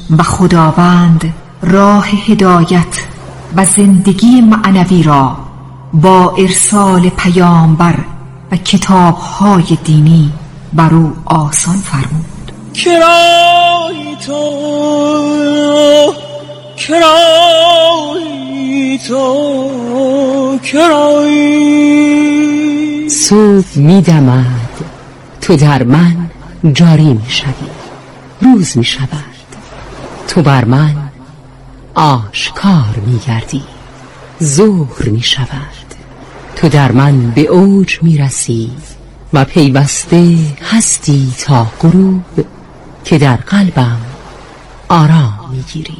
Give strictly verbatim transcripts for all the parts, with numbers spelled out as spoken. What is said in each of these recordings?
و خداوند راه هدایت و زندگی معنوی را با ارسال پیامبر و کتاب‌های دینی بر او آسان فرمود. کرای تو کرای تو کرای. صبح می دمد، تو در من جاری می شوی. روز می شود، تو بر من آشکار می گردی. ظهر می شود، تو در من به اوج می رسی و پیوسته هستی تا غروب که در قلبم آرام می گیری.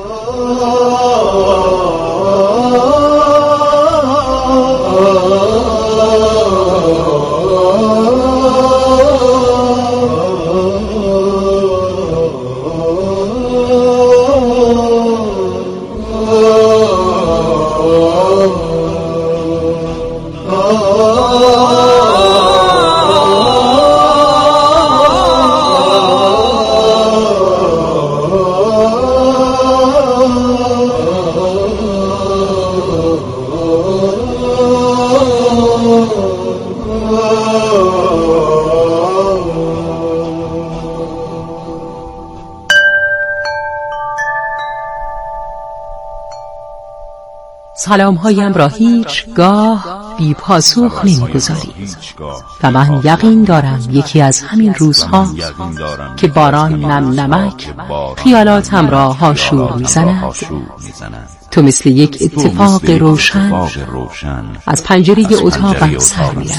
سلام هایم را هیچگاه بی پاسخ نمیگذاری و من یقین دارم یکی از همین روزها که باران نم نمک خیالاتم را هاشور میزند. تو مثل یک اتفاق روشن از پنجره اتاقم سر می‌روی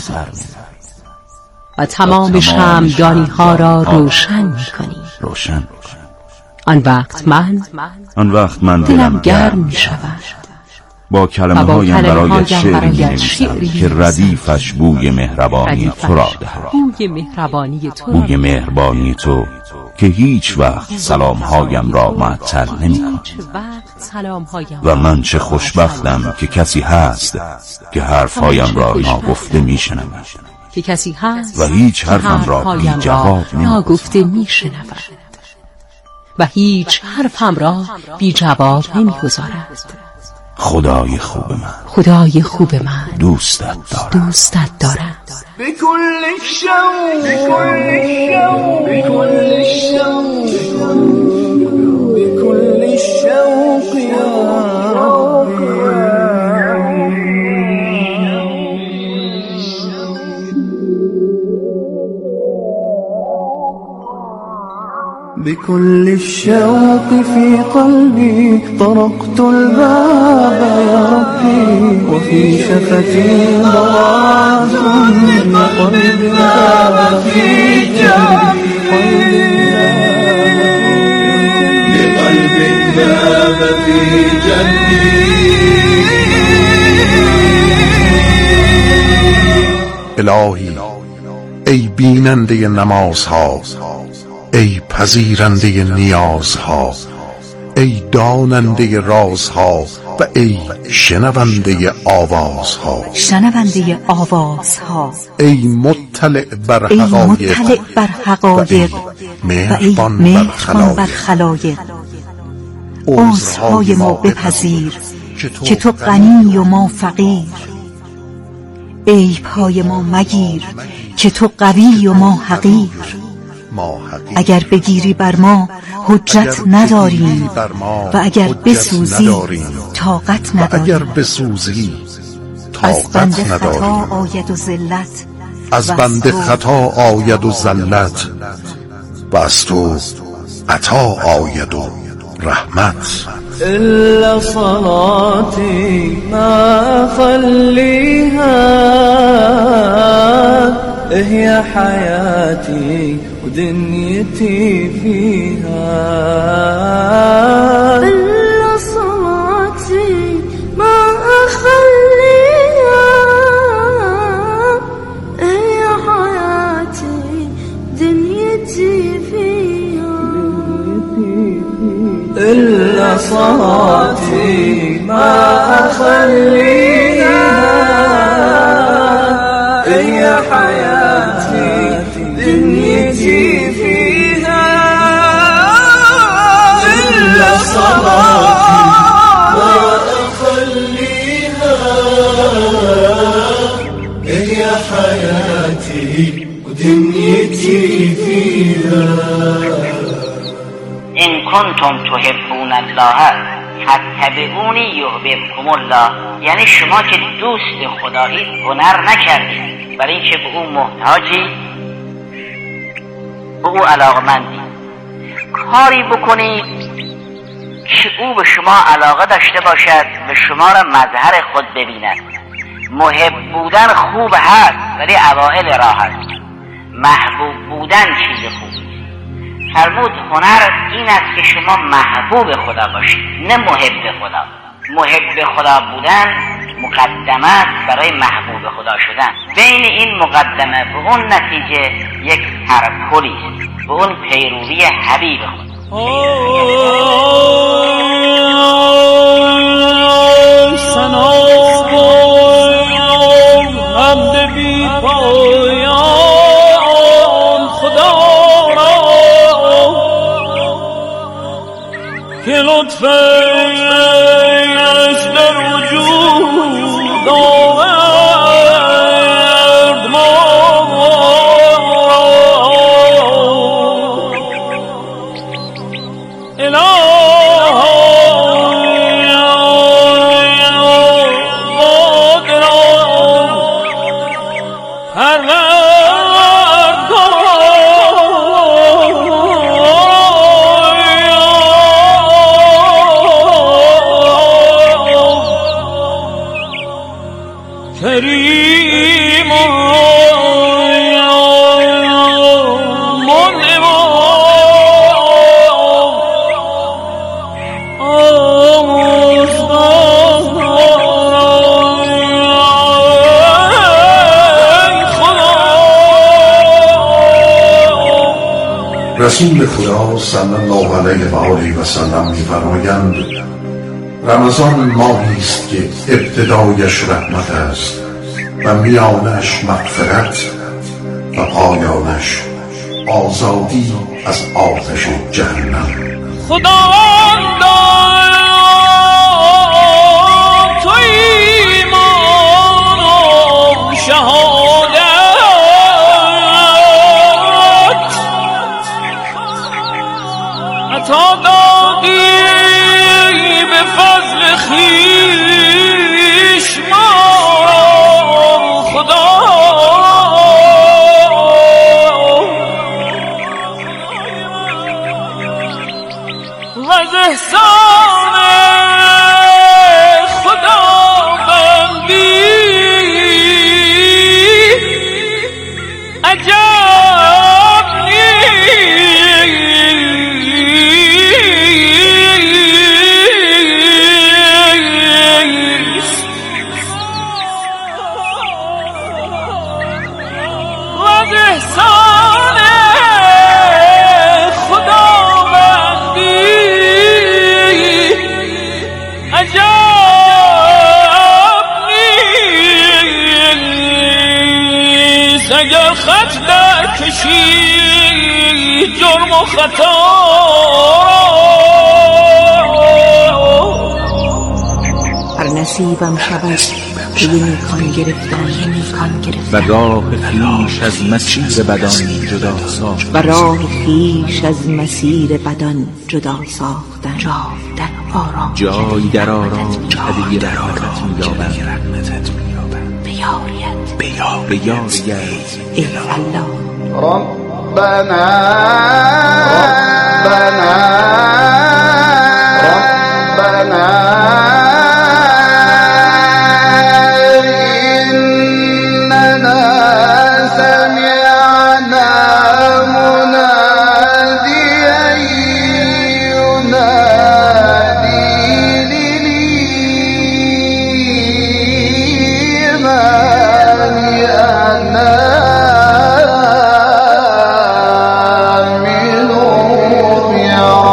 و تمام شمعدانی ها را روشن میکنی. آن وقت من آن وقت من دلم گرم میشود با کلمه هایم برای شعری می‌نویسم که ردیفش بوی مهربانی تو را دهد. بوی مهربانی تو بوی مهربانی تو که هیچ وقت سلام هایم را معطل نمی‌کند. و من چه خوشبختم که کسی هست که حرف هایم را ناگفته می‌شنود، که کسی هست و هیچ حرفم را بی جواب ناگفته می‌شنود و هیچ حرفم را بی جواب نمی‌گذارد. خدای خوب من، خدای خوب من، دوستت دارم، دوستت دارم. بكل الشوق بكل الشوق بكل الشوق يا بكل الشوق في قلبي طرقت الباب يا ربي وفي شفتي ضراعة قلب باب في جنبي لقلب باب في جنبي. الهی ای بیننده نمازها، ای پذیرنده نیازها، ای داننده رازها و ای شنونده آوازها، شنونده آوازها، ای مطلع بر ای حقایق مطلع بر حقایق و ای مهربان بر خلایق. عذرهای ما بپذیر که تو غنی و ما فقیر. عیبهای ما مگیر که تو قوی و ما حقیر. اگر بگیری بر ما حجت نداریم و اگر بسوزی طاقت نداریم. اگر بسوزی از بنده طاقت خطا نداریم. آید و ذلت از بنده خطا آید و ذلت و از تو عطا آید و رحمت. إلا صلاتي ما أخليها هي حياتي ودنيتي فيها. إلا صلاتي ما أخليها هي حياتي دنيتي فيها. إلا صلاتي ما أخليها هي حياتي دنيتي فيها. صلاتي ما أخليها هي حياتي ودنيتي فيها. إن كنتم تحبون الله فاتبعونی یحببکم الله، یعنی شما که دوست خدایید هنر نکردید برای اینکه به او محتاجی، به او علاقمندی، کاری بکنید که او به شما علاقه داشته باشد، به شما را مظهر خود ببیند. محب بودن خوب هست ولی اوائل راه هست، محبوب بودن چیز خوبی. فرمود هنر این است که شما محبوب خدا باشید نه محب خدا. محب خدا بودن مقدمه است برای محبوب خدا شدن. بین این مقدمه به اون نتیجه یک سرپلی است، به اون پیروی حبیب خدا. که لطفش در وجود آورد ما کریم رسول خدا صلی الله علیه و آله و سلم می‌فرمایند رمضان ماهی است که ابتدایش رحمت است و میانش مغفرت و پایانش آزادی از آتش جهنم. خدا تو ایمان و شهادت عطا دادی به فضل خویش ما خدا. و از احسان خدا بندی عجب اگر خط در کشی جرم و خطا هر نصیبم شود که نیکان گرفتن و راه خویش از مسیر بدان جدا ساختن و راه خویش از مسیر بدان جدا ساختن در آرام جای در آرام هدیه رحمتت می‌یابم بیاریت بیاریت ای الله. ربنا ربنا ربنا إننا سمعنا مناديا ينادي للإيمان آمنوا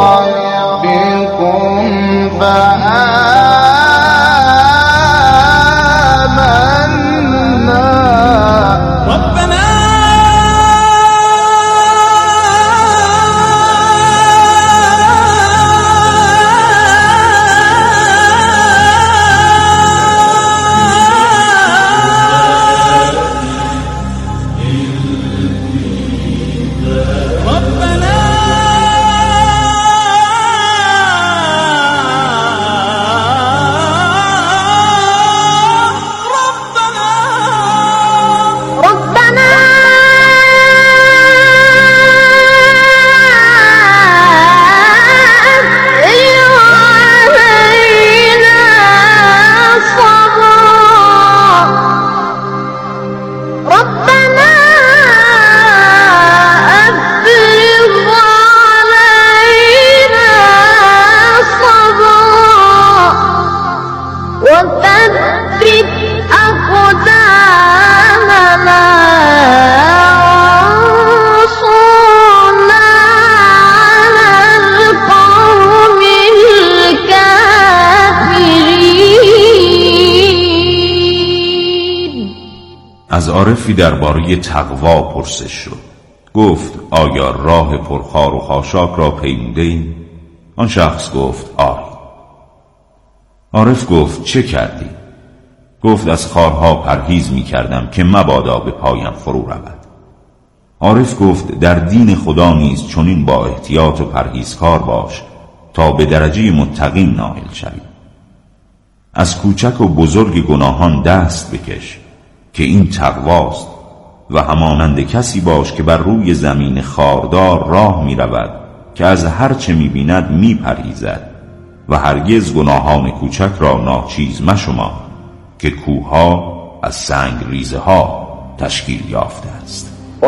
از عارفی درباره تقوا پرسش شد. گفت آیا راه پرخار و خاشاک را پیموده‌ای؟ آن شخص گفت آری. عارف گفت چه کردی؟ گفت از خارها پرهیز می کردم که مبادا به پایم فرو رود. عارف گفت در دین خدا نیز چنین با احتیاط و پرهیزکار باش تا به درجه متقین نائل شوی. از کوچک و بزرگ گناهان دست بکش که این تقواست و همانند کسی باش که بر روی زمین خاردار راه می رود که از هر چه می بیند می پرهیزد و هرگز گناهان کوچک را ناچیز مشمار که کوهها از سنگ ریزه ها تشکیل یافته است.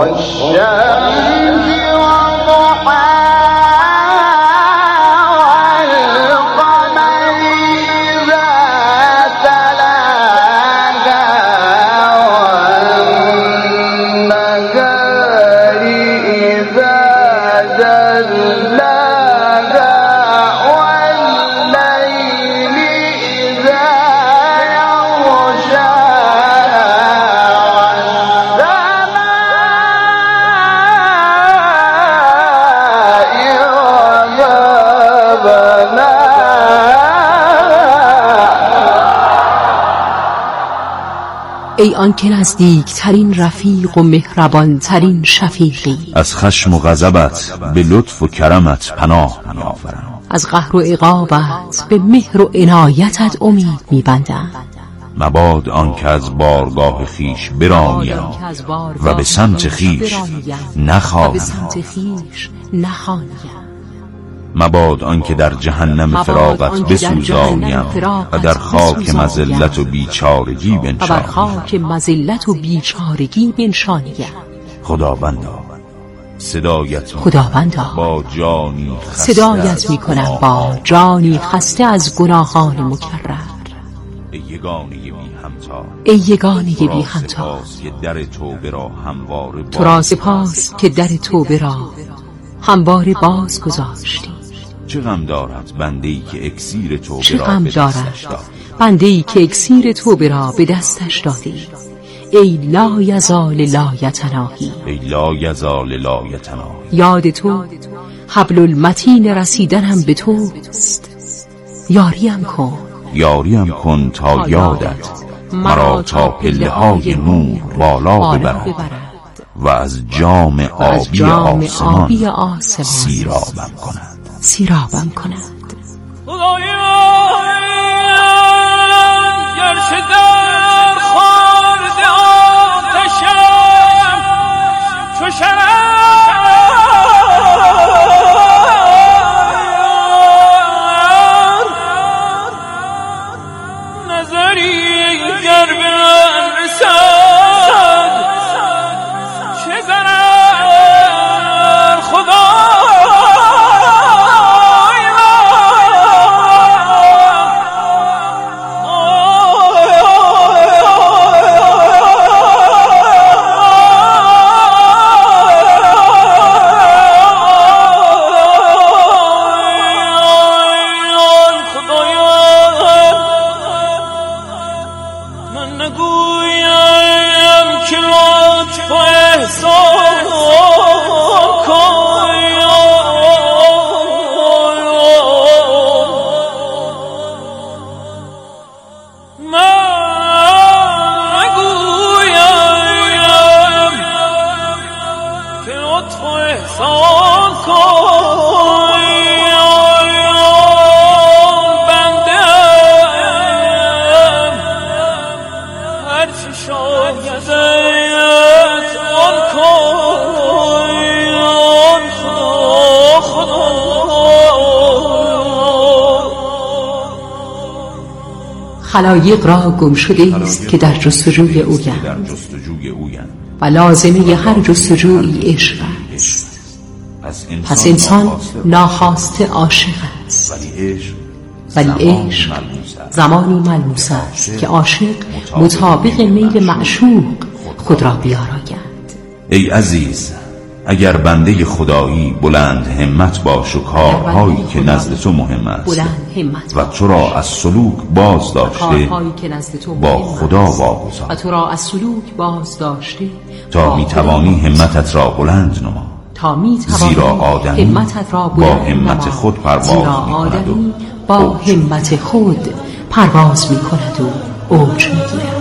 ای آن که نزدیک ترین رفیق و مهربان ترین شفیقی، از خشم و غضبت به لطف و کرمت پناه می‌آورم، از قهر و عقابت به مهر و عنایتت امید می‌بندم. مباد آن که از بارگاه خیش برانیم و به سمت خیش نخوانیم. مباد آن که در جهنم فراقت بسوزانیم و در خاک مذلت و بیچارگی بنشانیم. خداوندا صدایت خداوندا با جانی خسته صدایت میکنم با جانی خسته از گناهان مکرر. ای یگانه بی همتا ای یگانه بی همتا که در توبه را همواره تو را سپاس که در توبه را همواره باز گذاشتی. چه غم دارد بنده‌ای که اکسیر توبه چه را غم به دستش دارد داد بنده‌ای که اکسیر توبه را به دستش دادی. ای لا یزال لا یتناهی ای لا یزال لا یتناهی یاد تو حبل المتین رسیدنم به توست. یاریم کن یاریم کن تا یادت مرا تا پله های نور بالا ببرد و از جام آبی آسمان سیرابم کند سیرابم کند. گرچه در خورد آتشم چو شرر نظری گر به من رسد چه ضرر خدا خلایق را گم شده است که در جستجوی اویند و لازمه هر جستجویی عشق است. پس انسان ناخواسته عاشق است، ولی عشق زمانی ملموس است که عاشق مطابق میل معشوق خود را بیاراید. ای عزیز اگر بنده خدایی بلند همت باش و کارهایی که نزد تو مهم است و تو را از سلوک باز داشته با خدا واگذار و تو را از سلوک باز داشته تا میتوانی همتت را بلند نما، تا میتوانی زیرا آدمی همتت را با همت خود پرواز میکند و با همت خود پرواز میکند و اوج میگیرد.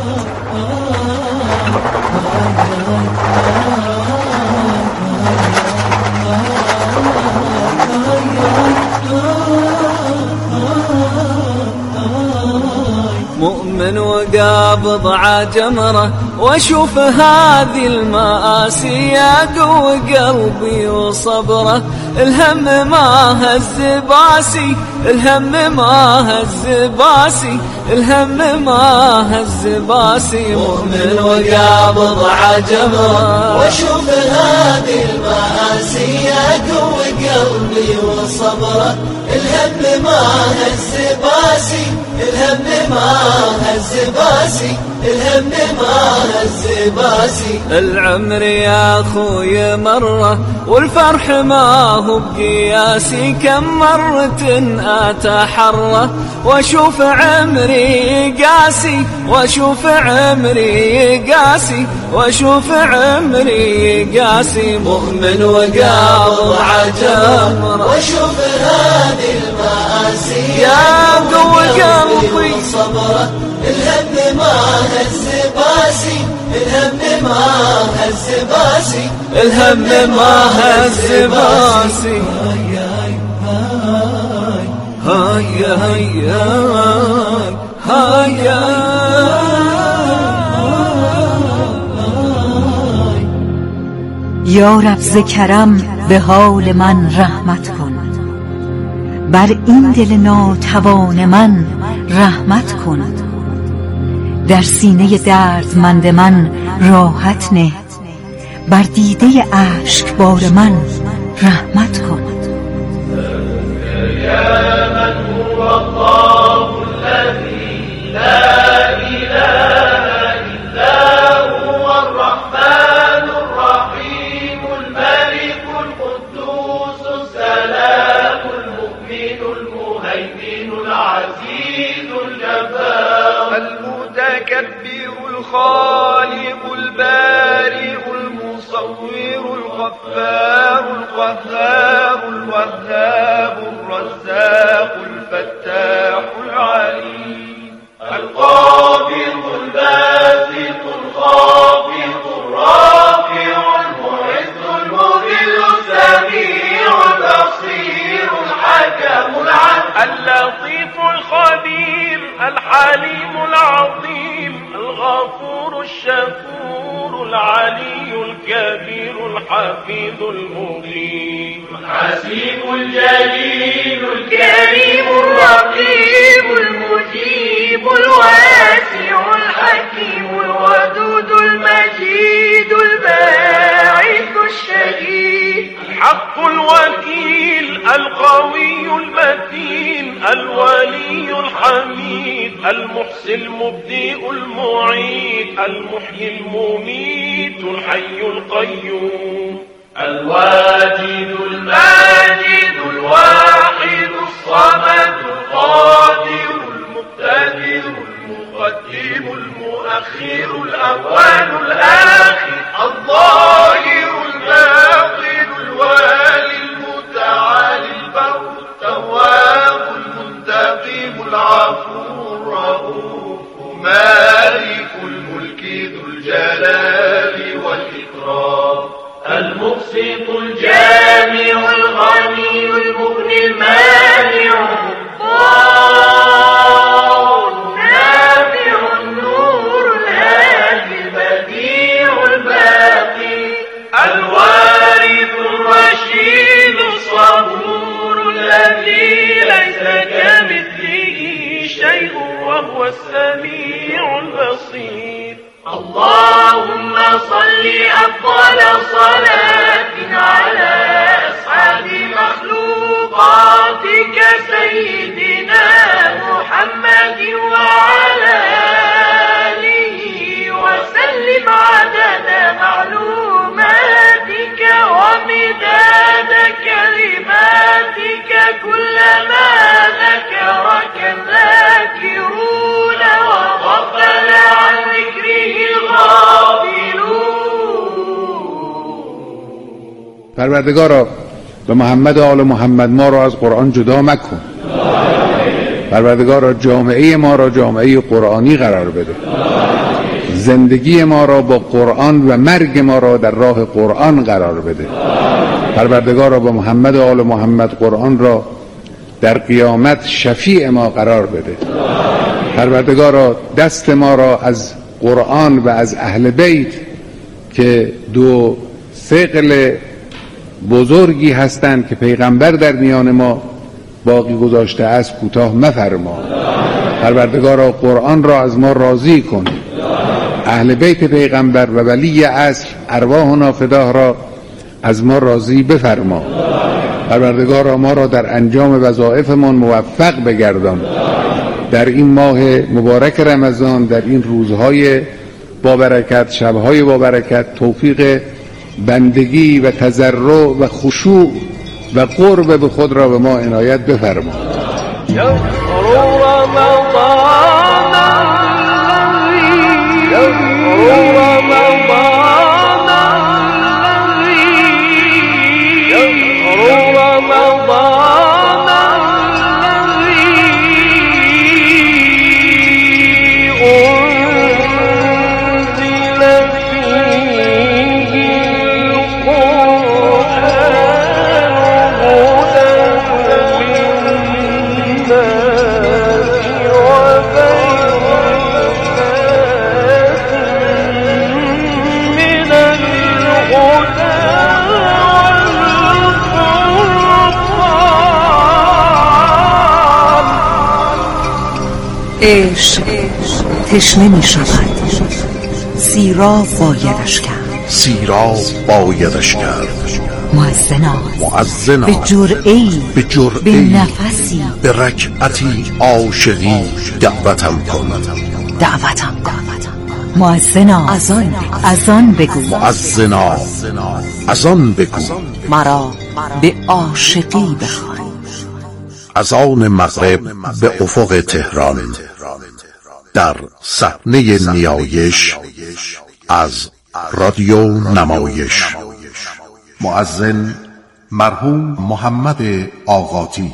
مؤمن وقابض عجمره واشوف هذه المآسي يقوي قلبي وصبره، الهم ما هز باسي، الهم ما هز باسي، الهم ما هز باسي. مؤمن وقابض عجمره واشوف هذه المآسي يقوي قلبي وصبره، الهم ما هز باسي، الهم ما هز باسي، الهم ما هز باسي. العمر يا اخوي مره والفرح ما هو بقياسي، كم مرة اتحرى واشوف عمري قاسي، واشوف عمري قاسي، واشوف عمري قاسي. مؤمن وقابض عجمره واشوف هذه المآسي يا قوي قلبي صبره، الهم ما هز باسي، الهم ما هز باسي، الهم ما هز باسي. هاي هاي هاي یا رب ز کرم به حال من رحمت کن، بر این دل ناتوان من رحمت کن، در سینه دردمند من راحت نه، بر دیده اشکبار من رحمت کن. یا من هو الله الذی لا اله الا هو الرحمن الرحیم الملك القدوس السلام المؤمن المهيمن العزيز الجبار المتكبر الخالق البارئ المصور الغفار القهار الوهاب الرزاق الفتاح العليم القابض الباسط الخافض الرافع المعز المذل السميع البصير الحكم العدل اللطيف الخبير الحليم العظيم الغفور الشكور العلي الكبير الحفيظ المغيث الحسيب الجليل الكريم الرقيب المجيب الواسع الحكيم الودود المجيد الباعث الشهيد الحق الوكيل القوي المتين الولي الحميد المحصي المبدئ المعيد المحيي المميت الحي القيوم الواجد الماجد الواحد الصمد القادر المقتدر المقدم المؤخر الأول الآخر الظاهر الباطن الوالي المتعالي البر التواب المنتقم العفو الرؤوف مالك الملك ذو الجلال والإكرام المبسط الجامع الغني المغني المانع النافع النور الهادي البديع الباقي الوارث الرشيد الصبور الذي ليس كمثله شيء وهو السميع البصير. اللهم صل أفضل صلاة على أسعد مخلوقاتك سيدنا محمد وعلى آله وسلم عدد معلوماتك وما پروردگارا به محمد و آل محمد ما را از قرآن جدا مکن. پروردگارا جامعه ما را جامعه قرآنی قرار بده. زندگی ما را با قرآن و مرگ ما را در راه قرآن قرار بده. پروردگارا با محمد و آل محمد قرآن را در قیامت شفیع ما قرار بده. پروردگارا دست ما را از قرآن و از اهل بیت که دو ثقل بزرگی هستند که پیغمبر در میان ما باقی گذاشته است کوتاه مفرما. پروردگارا قرآن را از ما راضی کن. اهل بیت پیغمبر و ولی عصر ارواحنا فداه را از ما راضی بفرما. پروردگارا ما را در انجام وظایفمان موفق بگردان. در این ماه مبارک رمضان، در این روزهای با برکت، شبهای با برکت، توفیق بندگی و تضرع و خشوع و قرب به خود را به ما عنایت بفرما. عشق تشنه می شود، سیراب بایدش کرد، سیراب بایدش کرد. مؤذنا مؤذنا به جرعه‌ای، به جرعه‌ای، به نفسی، به رکعتی عاشقی دعوتم کن، دعوتم کن. مؤذنا از آن از آن بگو، مؤذنا از آن بگو، مرا به عاشقی بخوان. از آن مغرب به افق تهران در صحنه نیایش از رادیو نمایش، مؤذن مرحوم محمد آقاتی.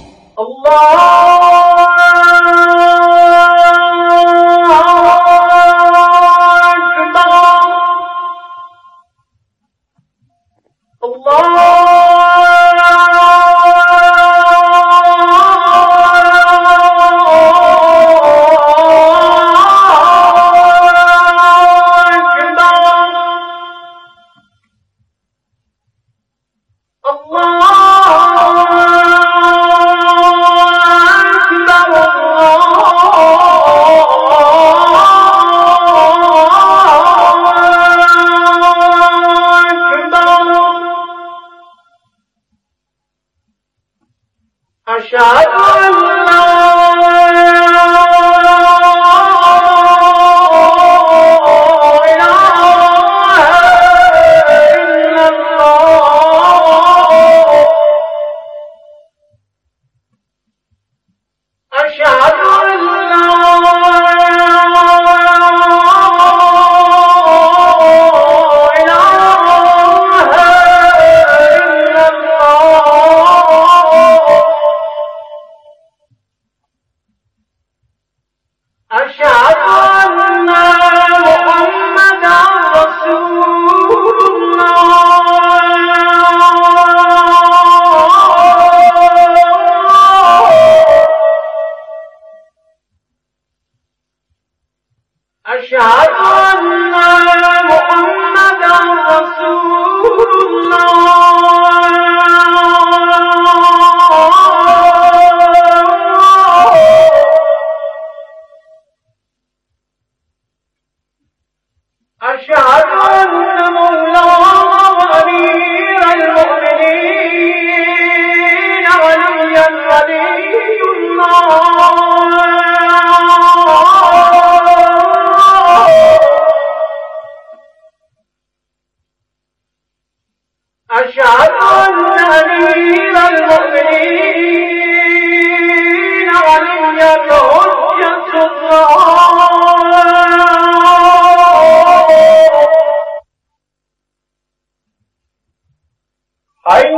حي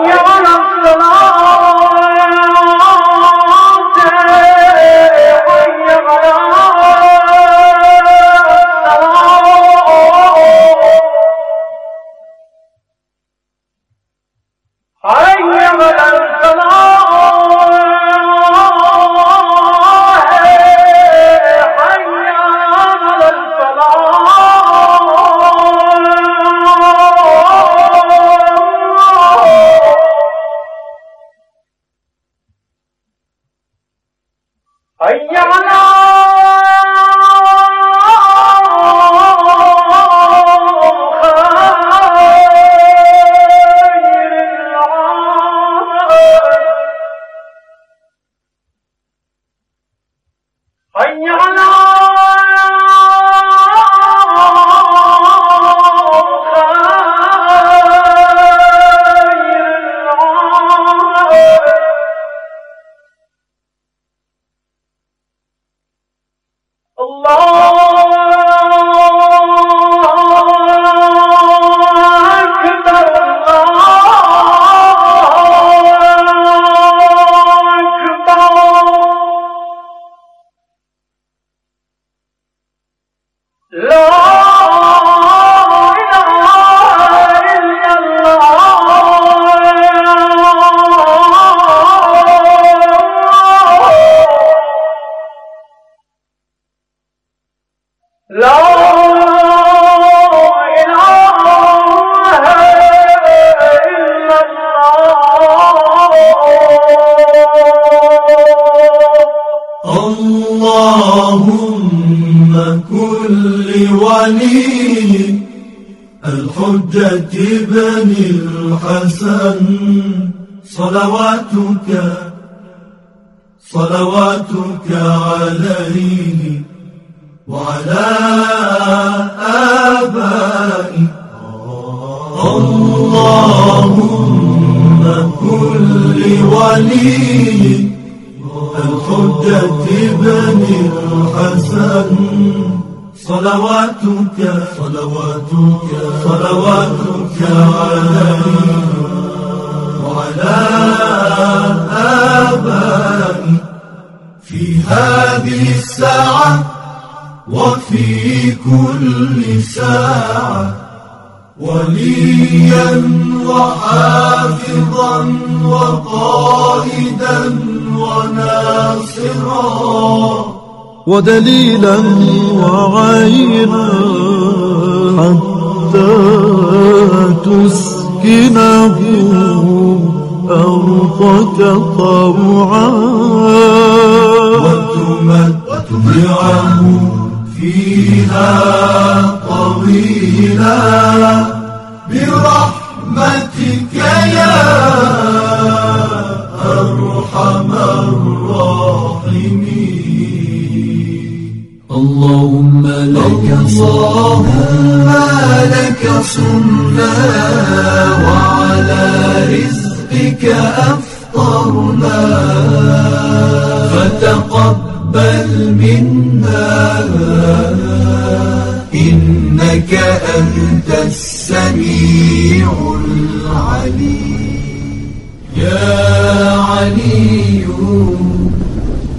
حي على الحجة بن الحسن صلواتك صلواتك عليه وعلى آبائه. اللهم كن لولي الحجة بن الحسن صلواتك صلواتك صلواتك عليه وعلى آبائه في هذه الساعة وفي كل ساعة وليا وحافظا وقائدا وناصرا ودليلا وعينا حتى تسكنه أرضك طوعا وتمتعه فيها طويلا برحمتك يا أرحم الراحمين. اللهم لك اللهم لك صمنا وعلى رزقك أفطرنا فتقبل منا إنك أنت السميع العليم. يا علي